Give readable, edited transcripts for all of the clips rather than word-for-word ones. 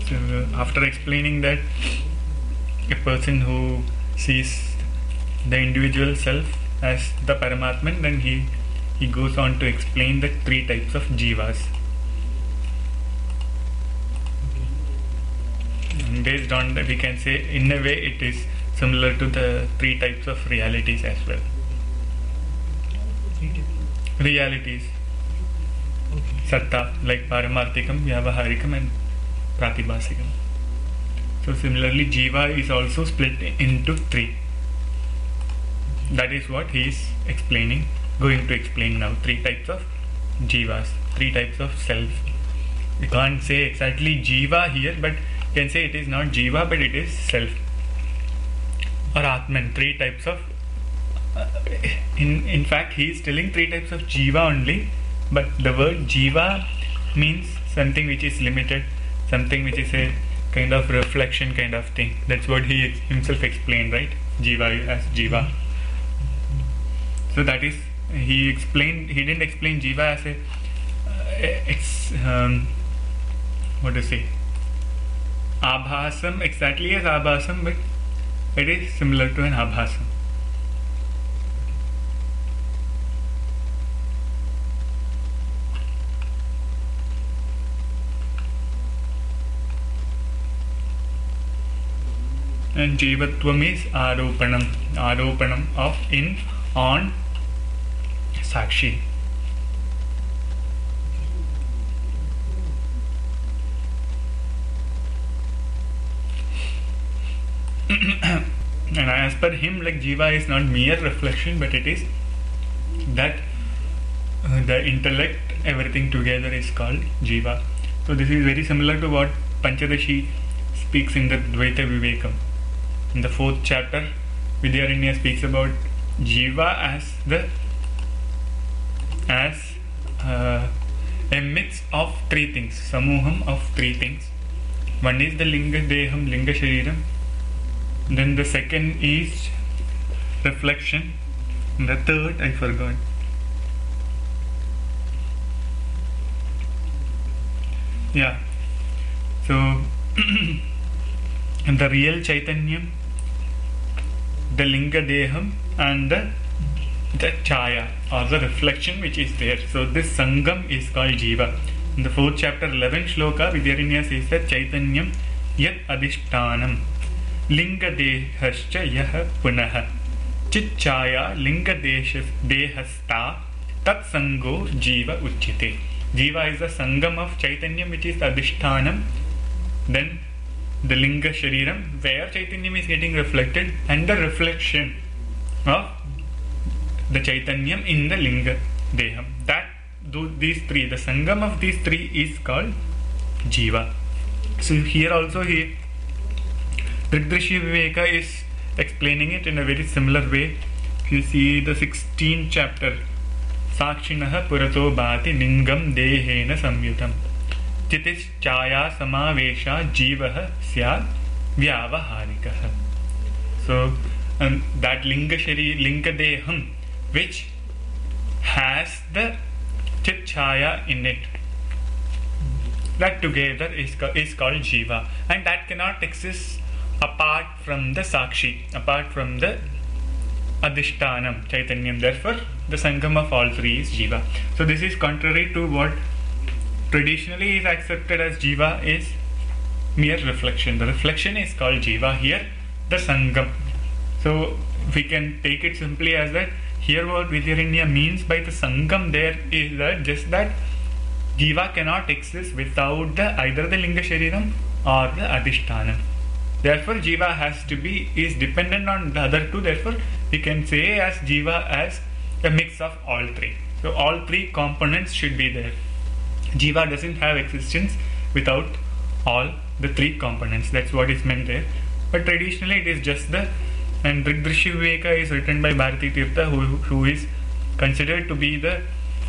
So after explaining that a person who sees the individual self as the Paramatman, then he goes on to explain the three types of jivas. And based on that, we can say in a way it is similar to the three types of realities as well. Realities. Satta, like Paramarthikam, Vyavaharikam and Pratibhasikam. So similarly, Jiva is also split into three. That is what he is explaining, going to explain now. Three types of Jivas, three types of self. We can't say exactly Jiva here, but you can say it is not Jiva, but it is self. Or Atman, three types of in fact he is telling three types of Jiva only, but the word Jiva means something which is limited, something which is a kind of reflection kind of thing. That's what he himself explained, right? Jiva as Jiva. So that is, he didn't explain Jiva as what to say, Abhasam exactly as Abhasam, but it is similar to an Abhasam. And Jivatvam is Aropanam of in, on, Sakshi. And as per him, like Jiva is not mere reflection, but it is that the intellect, everything together is called Jiva. So this is very similar to what Panchadashi speaks in the Dvaita Vivekam. In the 4th chapter, Vidyaranya speaks about Jiva as a mix of three things, Samuham of three things. One is the Linga Deham, Linga Shariram. Then the second is reflection. And the third, I forgot. Yeah. So, the real Chaitanyam, the Linga Deham, and the Chaya, or the reflection which is there. So this Sangam is called Jiva. In the 4th chapter, 11th shloka, Vidyaranya says that Chaitanyam Yat Adhishtanam Linga Dehascha Yah Punaha Chit Chaya Linga Dehasta Tat Sango Jiva Uchite. Jiva is the Sangam of Chaitanyam, which is Adhishtanam. Then the Linga Shariram, where Chaitanyam is getting reflected, and the reflection of the Chaitanyam in the Linga Deham. These three, the Sangam of these three is called Jiva. So here also Trigdrishi Viveka is explaining it in a very similar way. You see the 16th chapter, Sakshinaha Purato Bhati Lingam Dehena Samyutam Chitis Chaya Samavesha Jivaha Syad Vyavaharikaha. So that Linga Deham, which has the Chit Chaya in it, that together is called Jiva, and that cannot exist apart from the Sakshi, apart from the Adhishtanam, Chaitanyam. Therefore, the Sangam of all three is Jiva. So this is contrary to what traditionally is accepted as Jiva is mere reflection. The reflection is called Jiva. Here, the Sangam. So we can take it simply as that here what Vidyaranya means by the Sangam there is that just that Jiva cannot exist without either the Linga Shariram or the Adhishtanam. Therefore, Jiva is dependent on the other two. Therefore, we can say as Jiva as a mix of all three. So all three components should be there. Jiva doesn't have existence without all the three components. That's what is meant there. But traditionally, it is just and Trigdrishi Viveka is written by Bharati Tirtha, who is considered to be the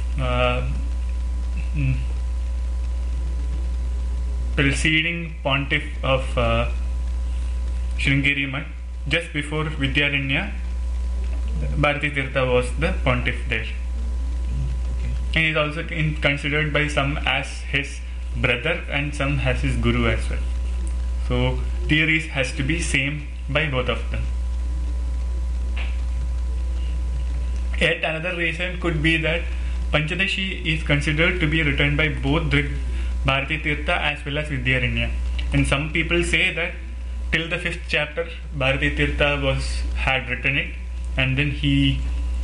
preceding pontiff of Sringeri Math. Just before Vidyaranya, Bharati Tirtha was the pontiff there. And he is also considered by some as his brother and some as his guru as well. So theories has to be same by both of them. Yet another reason could be that Panchadashi is considered to be written by both Drig Bharati Tirtha as well as Vidyaranya. And some people say that till the 5th chapter Bharati Tirtha had written it, and then he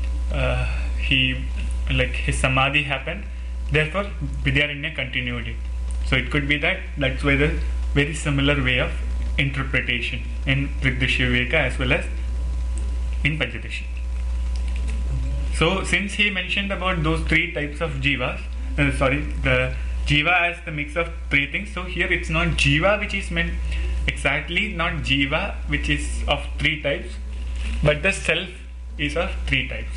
his samadhi happened, therefore Vidyaranya continued it. So it could be that's why the very similar way of interpretation in Trigdashya Viveka as well as in Panchadashi. So since he mentioned about those three types of jivas, the jiva as the mix of three things, so here it's not jiva which is meant exactly, not jiva which is of three types, but the self is of three types.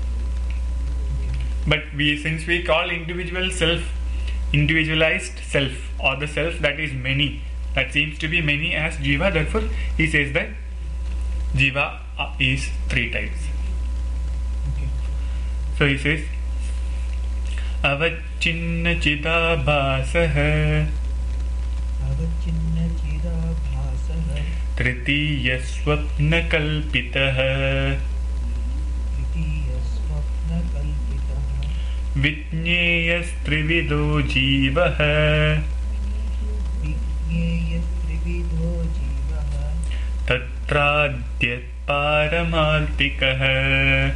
But since we call individualized self, or the self that is many, that seems to be many as jiva, therefore he says that jiva is three types. So he says avachinna chidabhasah tritiya swapna kalpitah Vijneyas trivido jivah tatradyat paramartikah.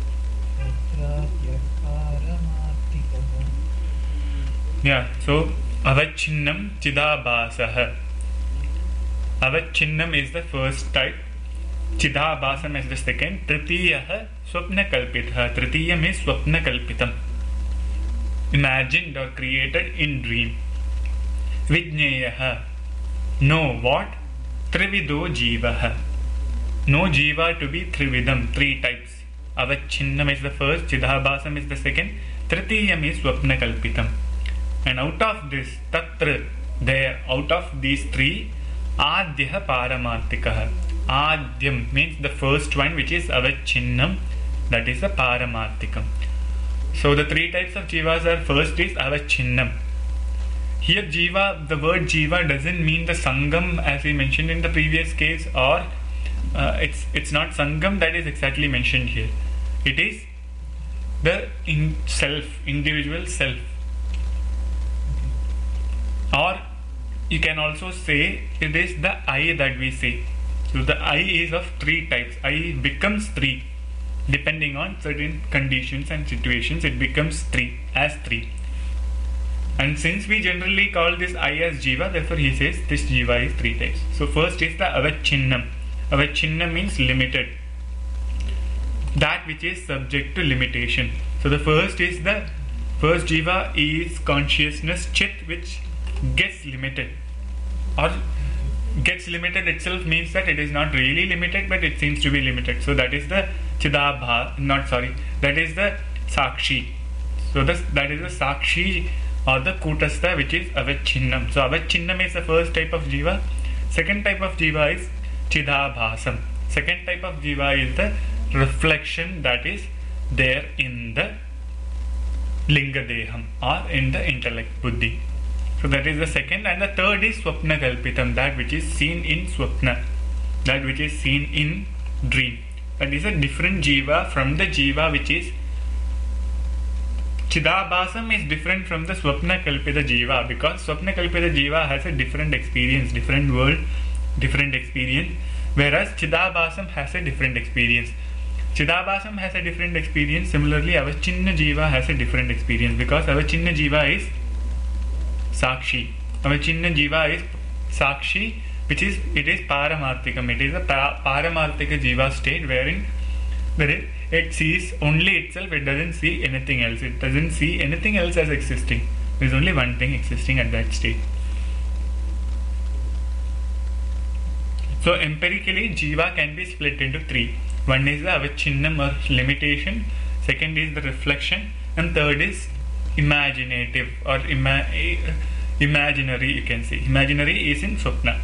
Yeah, so avachinnam chidabhasah. Avachinnam is the first type, chidabhasam is the second, tritiyah swapna kalpitah. Tritiyam is swapna kalpitam, imagined or created in dream. Vijneyah, know what? Trivido jivah, know jiva to be trividam, three types. Avachinnam is the first, chidabhasam is the second, tritiyam is swapna kalpitam. And out of this, tatra, there, out of these three, adhyah paramartikah. Adhyam means the first one, which is avachinnam, that is the paramartikam. So the three types of jivas are, first is avachinnam. Here jiva, the word jiva doesn't mean the sangam as we mentioned in the previous case, or it's not sangam that is exactly mentioned here. It is the individual self. Or you can also say it is the I that we say. So the I is of three types. I becomes three. Depending on certain conditions and situations, it becomes three. And since we generally call this I as jiva, therefore he says this jiva is three types. So first is the avachinnam. Avachinnam means limited, that which is subject to limitation. So the first jiva is consciousness chit, which gets limited, or gets limited itself means that it is not really limited, but it seems to be limited. So that is the that is the sakshi. So that is the sakshi or the kutastha, which is avachinnam. So avachinnam is the first type of jiva. Second type of jiva is chidabhasam. Second type of jiva is the reflection that is there in the linga deham, or in the intellect buddhi. So that is the second. And the third is swapna kalpitam, that which is seen in swapna, that which is seen in dream. That is a different jiva from the jiva which is chidabhasam, is different from the swapna kalpita jiva, because swapna kalpita jiva has a different experience, different world, different experience, whereas chidabhasam has a different experience. Chidabhasam has a different experience. Similarly, avachinna jiva has a different experience, because avachinna jiva is sakshi. Avachinna jiva is sakshi, which is paramartikam. It is a paramartika jiva state wherein it sees only itself. It doesn't see anything else. It doesn't see anything else as existing. There is only one thing existing at that state. So empirically, jiva can be split into three. One is the avachinnam or limitation, second is the reflection, and third is imaginative or imaginary, you can say. Imaginary is in swapna.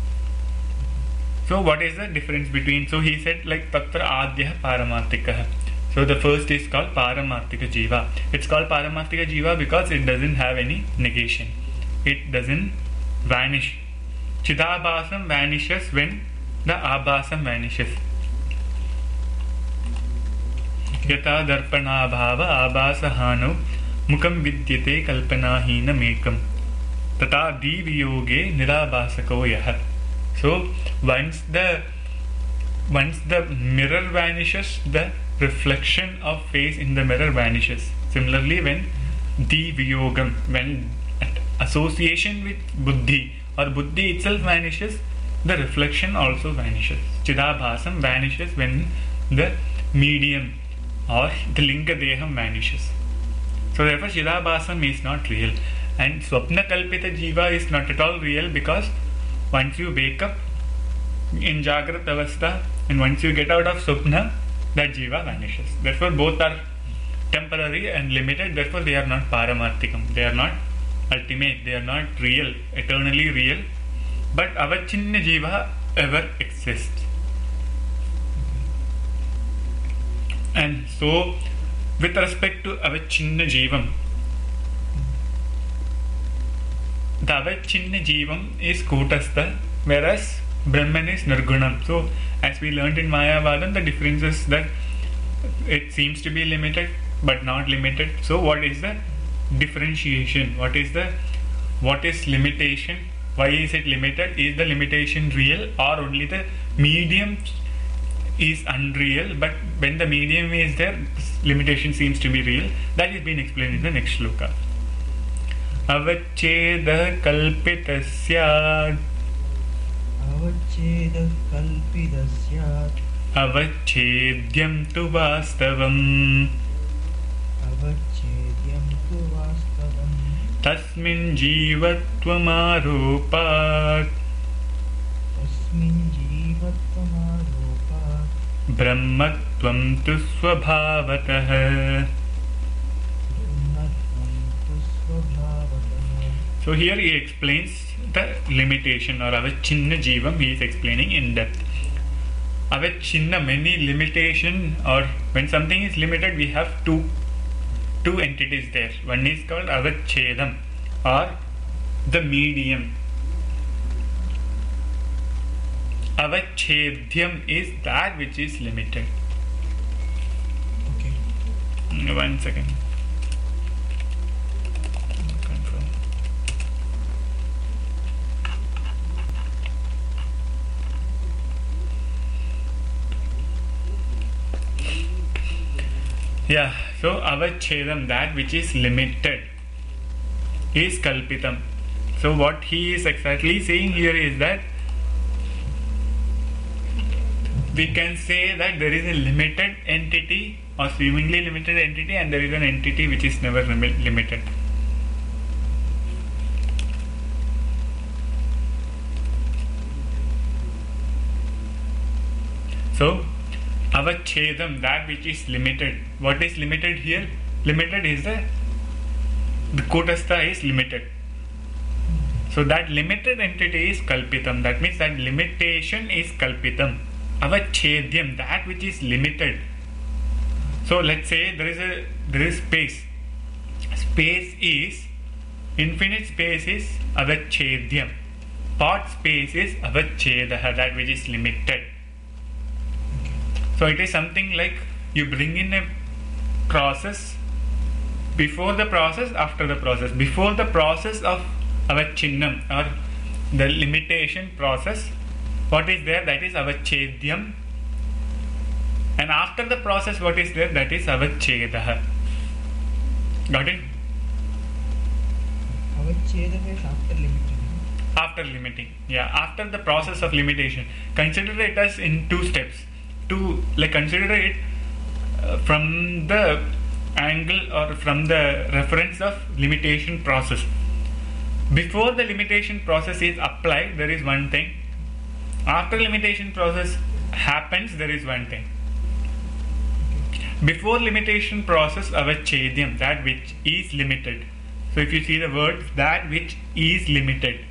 So what is the difference between? So he said like tatra adhyah paramartikah. So the first is called paramartika jiva. It's called paramartika jiva because it doesn't have any negation. It doesn't vanish. Chidabhasam vanishes when the abhasam vanishes. Yata darpana bhava abhasa hano mukam vidyate kalpana hina mekam tata diviyoge nirabhasako yaha. So once the mirror vanishes, the reflection of face in the mirror vanishes. Similarly, when diviyogam, when association with buddhi or buddhi itself vanishes, the reflection also vanishes. Chidabhasam vanishes when the medium or the linga deham vanishes. So therefore Chidabhasam is not real, and Swapna Kalpita Jiva is not at all real, because once you wake up in Jagrat Avastha and once you get out of Swapna, that Jiva vanishes. Therefore both are temporary and limited, therefore they are not Paramarthikam, they are not ultimate, they are not real, eternally real, but Avachinna Jiva ever exists. And so with respect to Avachinna Jivam, the Avachinna Jivam is Kutastha, whereas Brahman is Nirgunam. So as we learned in Mayavadam, the difference is that it seems to be limited but not limited. So what is the differentiation? What is limitation? Why is it limited? Is the limitation real, or only the medium is unreal, but when the medium is there, limitation seems to be real? That is being explained in the next shloka. Avacheda kalpitasya avachedyam tu vastavam tasmin jivatvam aropat brahmatvam tu svabhavatah. So here he explains the limitation, or avachinna jivam he is explaining in depth. Avachinna, many limitation, or when something is limited we have two entities there. One is called avachedam, or the medium. Avachedyam is that which is limited. Okay. 1 second. Confirm. Yeah, so avachedam, that which is limited, is kalpitam. So what he is exactly saying here is that we can say that there is a limited entity or seemingly limited entity, and there is an entity which is never limited. So avachedam, that which is limited. What is limited here? Limited is the kutastha is limited. So that limited entity is kalpitam. That means that limitation is kalpitam. Avachedyam, that which is limited. So let's say there is space. Space is infinite. Space is avachedyam. Part space is avachedah, that which is limited. So it is something like you bring in a process, before the process, after the process. Before the process of avachinnam, or the limitation process, what is there? That is avachedyam. And after the process, what is there? That is avachedah. Got it? Avachedah is after limiting. After limiting, yeah. After the process of limitation, consider it as in two steps. Consider it from the angle or from the reference of limitation process. Before the limitation process is applied, there is one thing. After limitation process happens, there is one thing. Before limitation process, avachedyam, that which is limited. So if you see the word, that which is limited.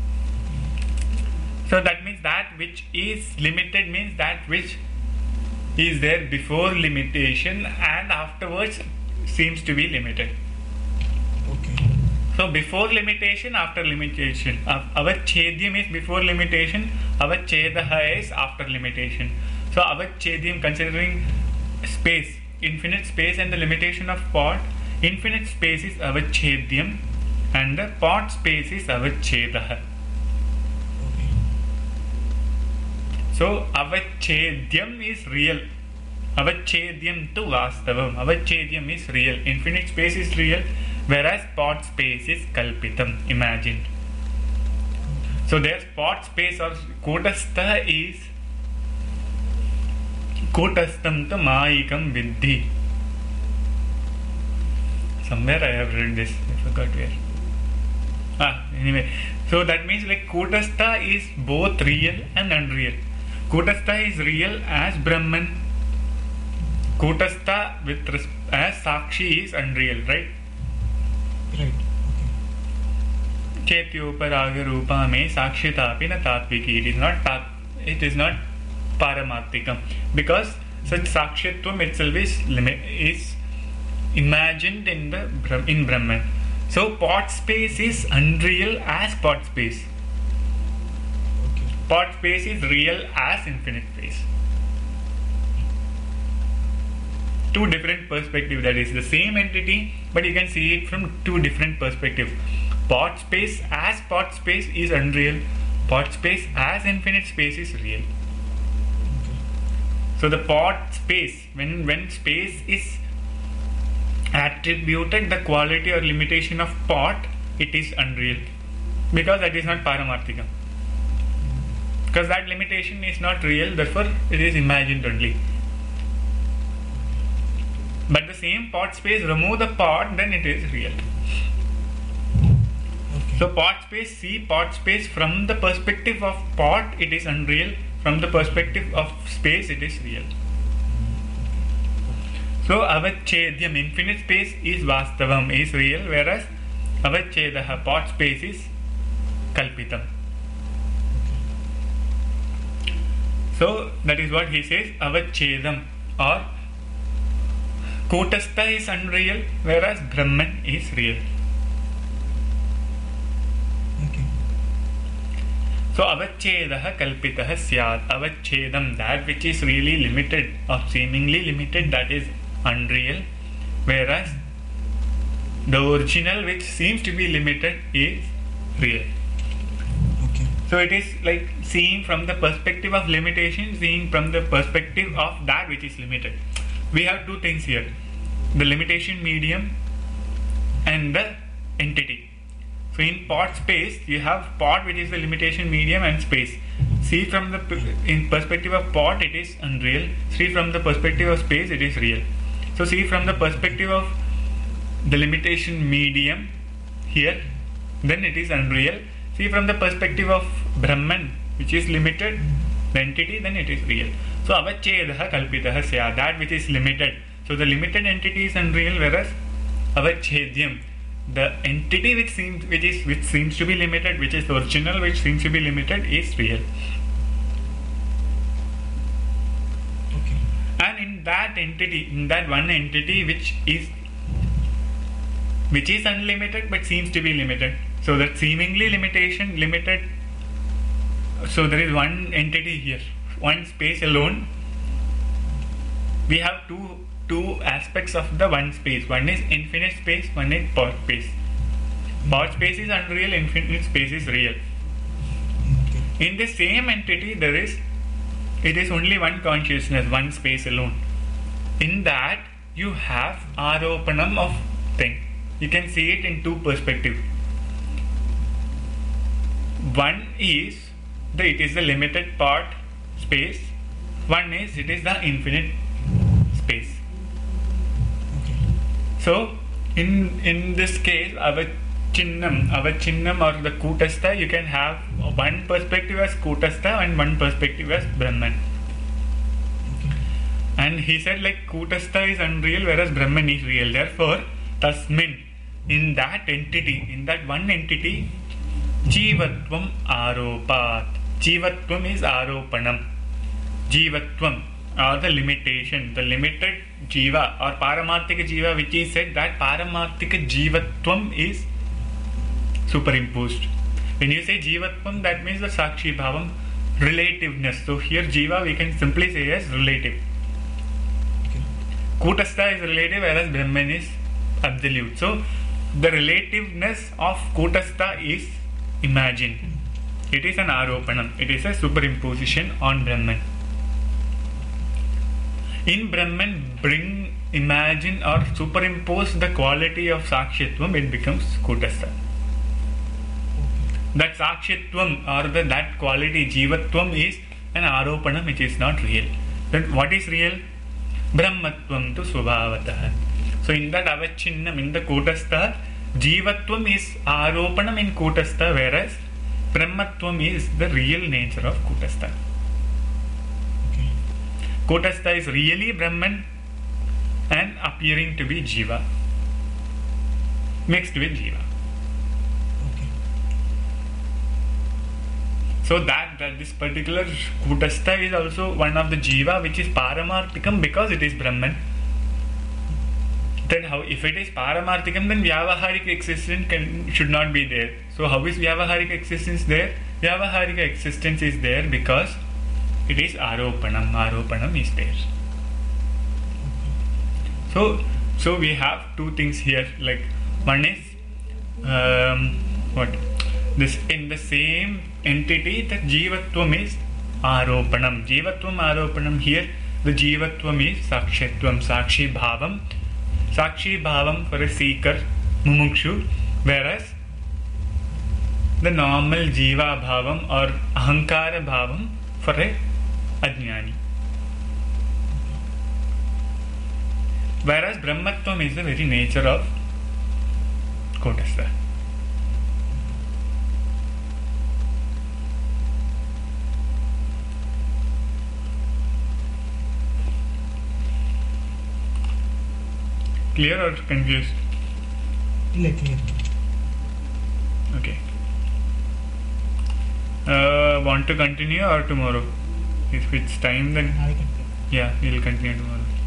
So that means that which is limited means that which is there before limitation and afterwards seems to be limited. Okay. So before limitation, after limitation. Avachhedyam is before limitation, avachhedaha is after limitation. So avachhedyam, considering space, infinite space and the limitation of pot, infinite space is avachhedyam and the pot space is avachhedaha. Okay. So avachhedyam is real. Avachhedyam tu vastavam. Avachhedyam is real. Infinite space is real, whereas pot space is kalpitam, imagined. So their pot space or kutastha is kutastam tu maikam viddhi. Somewhere I have read this, I forgot where. Anyway, so that means like kutastha is both real and unreal. Kutastha is real as Brahman. Kutastha as Sakshi is unreal, right? Right. Okay. Chetyoparaga rupa me sakshitapi na tatviki. It is not paramartikam, because such sakshitvam itself is imagined in Brahman. So pot space is unreal as pot space. Okay. Pot space is real as infinite space. Two different perspectives, that is the same entity, but you can see it from two different perspectives. Pot space as pot space is unreal. Pot space as infinite space is real. Okay. So the pot space, when space is attributed the quality or limitation of pot, it is unreal, because that is not paramarthikam. Because that limitation is not real, therefore it is imagined only. But the same pot space, remove the pot, then it is real. Okay. So pot space, see pot space from the perspective of pot, it is unreal. From the perspective of space, it is real. So avachhedyam, infinite space, is vastavam, is real, whereas avachhedaha, pot space, is kalpitam. So that is what he says, avachhedam, or kutastha is unreal, whereas Brahman is real. Okay. So avachhedaha kalpitaha syat. Avachhedam, that which is really limited or seemingly limited, that is unreal, whereas the original which seems to be limited is real. Okay. So it is like seeing from the perspective of limitation, seeing from the perspective of that which is limited. We have two things here, the limitation medium and the entity. So in pot space, you have pot, which is the limitation medium, and space. See from the in perspective of pot, it is unreal. See from the perspective of space, it is real. So see from the perspective of the limitation medium here, then it is unreal. See from the perspective of Brahman, which is limited, the entity, then it is real. So avachhedaha kalpitaha sya, that which is limited. So the limited entity is unreal, whereas avachhedyam, the entity which seems to be limited, which is the original which seems to be limited, is real. Okay. And in that entity, in that one entity which is unlimited but seems to be limited, so that seemingly limited, so there is one entity here, one space alone. We have two aspects of the one space. One is infinite space, one is pot space. Pot space is unreal, infinite space is real. Okay. In the same entity, it is only one consciousness, one space alone. In that, you have aropanam of thing. You can see it in two perspectives. One is it is the limited part space. One is it is the infinite space. Okay. So in this case, avacchinnam or the kutastha, you can have one perspective as kutastha and one perspective as Brahman. Okay. And he said like kutastha is unreal, whereas Brahman is real. Therefore, tasmin, in that entity, in that one entity, jivatvam aropat. Jivatvam is aropanam. Jivatvam, or the limitation, the limited jiva or paramarthika jiva, which is said that paramarthika jivatvam is superimposed. When you say Jivatvam, that means the Sakshi Bhavam, relativeness. So here Jiva we can simply say as relative. Okay. Kutastha is relative, whereas Brahman is absolute. So the relativeness of Kutastha is imagined. It is an Aropanam. It is a superimposition on Brahman. In Brahman, imagine or superimpose the quality of Sakshitvam, it becomes Kutastha. That Sakshitvam or that quality Jivatvam is an Aropanam which is not real. Then what is real? Brahmatvam tu Svabhavataha. So in that Avachinnam, in the Kutastha, Jivatvam is Aropanam in Kutastha, whereas Brahmatvam is the real nature of Kutastha. Okay. Kutastha is really Brahman and appearing to be Jiva, mixed with Jiva. Okay. So that this particular Kutastha is also one of the Jiva which is Paramarthikam because it is Brahman. Then how, if it is Paramarthikam, then Vyavaharika existence should not be there. So how is Vyavaharika existence there? Vyavaharika existence is there because it is Aropanam. Aropanam is there. So we have two things here. Like one is what this in the same entity that Jivatvam is Aropanam. Jivatvam Aropanam, here the Jivatvam is Sakshitvam, Sakshi Bhavam. Sakshi Bhavam for a seeker, Mumukshu, whereas the normal Jiva Bhavam or Ahankara Bhavam for a Ajnani. Whereas Brahmatvam is the very nature of Kutastha. Clear or confused? Clear. Okay. Want to continue or tomorrow? If it's time, then I can. yeah, we'll continue tomorrow.